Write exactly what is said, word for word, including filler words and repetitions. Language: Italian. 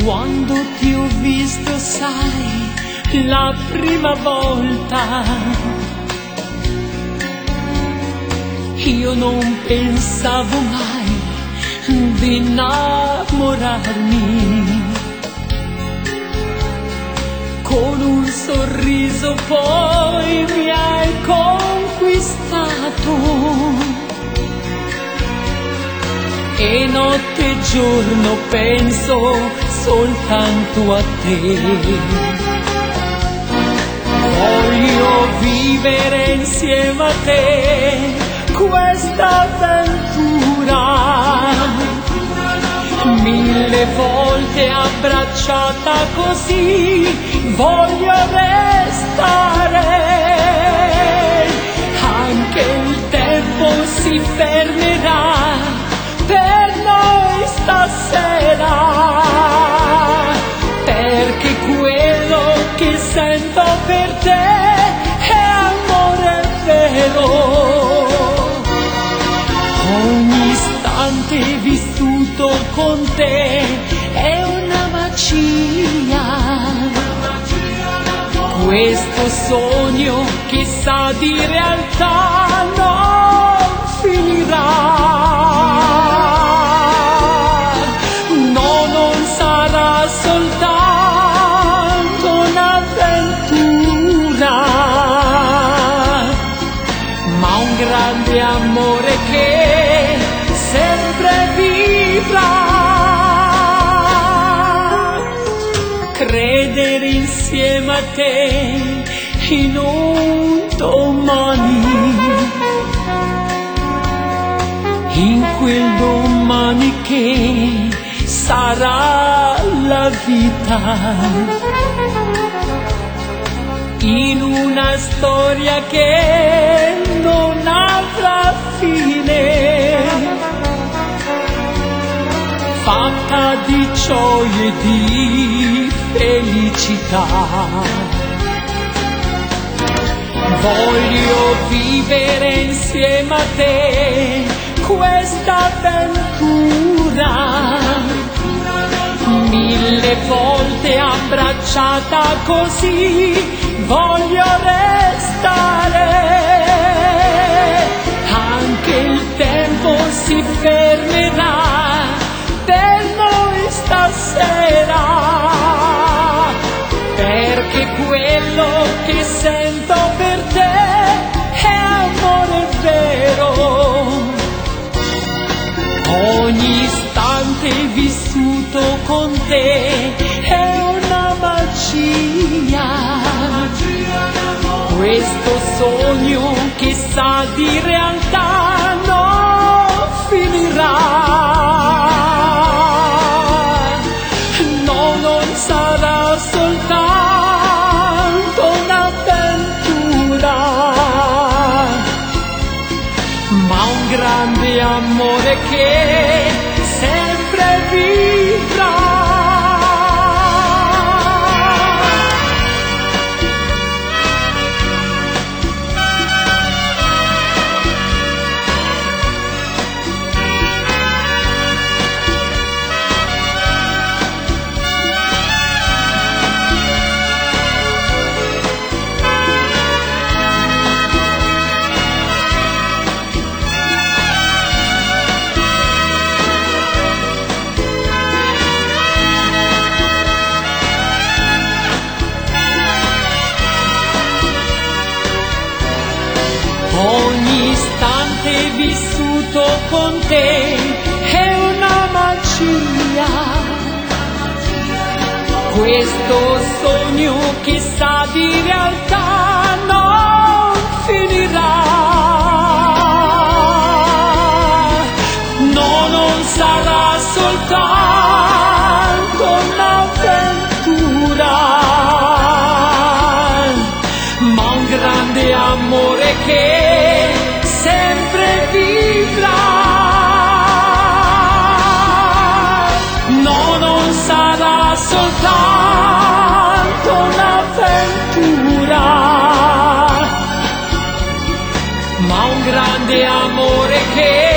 Quando ti ho visto, sai, la prima volta, io non pensavo mai di innamorarmi. Con un sorriso poi mi hai conquistato, e notte e giorno penso soltanto a te. Voglio vivere insieme a te questa avventura, mille volte abbracciata così voglio restare. Anche il tempo si fermerà per noi stasera, perché quello che sento per te è amore vero. Ogni istante vissuto con te è una magia, questo sogno che sa di realtà non finirà. Grande amore che sempre vivrà. Credere insieme a te in un domani, in quel domani che sarà la vita, in una storia che non avrà fine, fatta di gioie e di felicità. Voglio vivere insieme a te questa avventura, mille volte abbracciata così voglio restare. Anche il tempo si fermerà per noi stasera, perché quello che sento per te è amore vero. Ogni istante vissuto con te è una magia, questo sogno che sa di realtà non finirà. No, non sarà soltanto un'avventura, ma un grande amore che sempre vivrà. Ogni istante vissuto con te è una magia, questo sogno che sa di realtà non finirà. No, non sarà soltanto un'avventura, ma un grande amore che sempre vivrà. No, non sarà soltanto un'avventura, ma un grande amore che